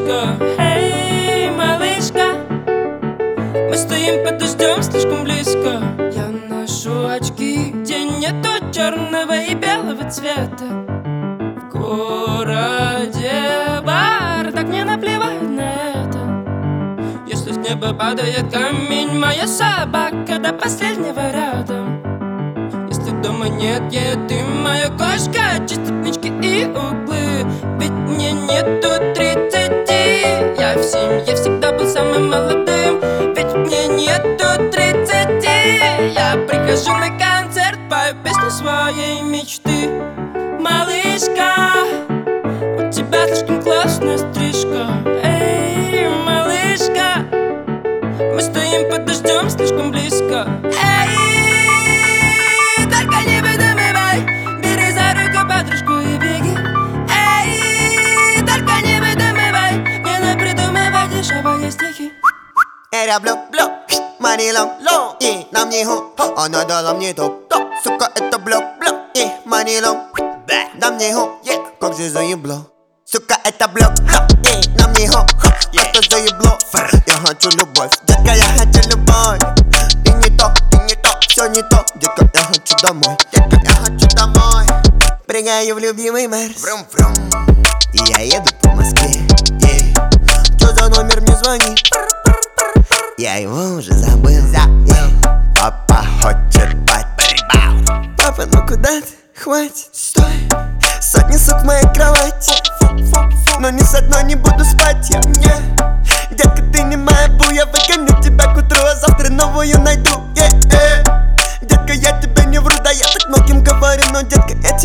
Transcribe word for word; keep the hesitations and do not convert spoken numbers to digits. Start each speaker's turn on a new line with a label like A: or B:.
A: близко. Эй, малышка, мы стоим под дождем слишком близко. Я ношу очки, где нету черного и белого цвета. В городе бардак, мне наплевать на это. Если с неба падает камень, моя собака до последнего рядом. Если дома нет еды, моя кошка чистит нычки и углы. Ведь мне нету тридцати, я в семье всегда был самым молодым. Ведь мне нету тридцати, я прихожу на концерт, пою песню своей мечты. Малышка, у тебя слишком классная стрижка. Эй, малышка, мы стоим под дождем слишком близко. Эй, только не выдумывай, бери за руку подружку и беги. Эй, только не выдумывай, не напридумывай дешевые стихи.
B: Era блю, блю, манилом, ло, и нам не хо, она дала мне топ, топ, сука, это блю, блю, и манилом, нам не хо, как же заебло. Сука, это блю, блю, и нам не хо, это заебло. Я хочу любовь, детка, я хочу любовь. Ты не то, ты не то, все не то, детка, я хочу домой, детка, я хочу домой. Прыгаю в любимый Мерс, врум, врум, и я еду по Москве, yeah. Что за номер мне звонит? Я его уже забыл, yeah. Папа хочет спать. Папа, ну куда ты? Хватит, стой. Сотни сук в моей кровати, но ни с одной не буду спать я, yeah. Детка, ты не моя бу, я выгоню тебя к утру, а завтра новую найду, yeah, yeah. Детка, я тебе не вру, да я так многим говорю, но, детка, я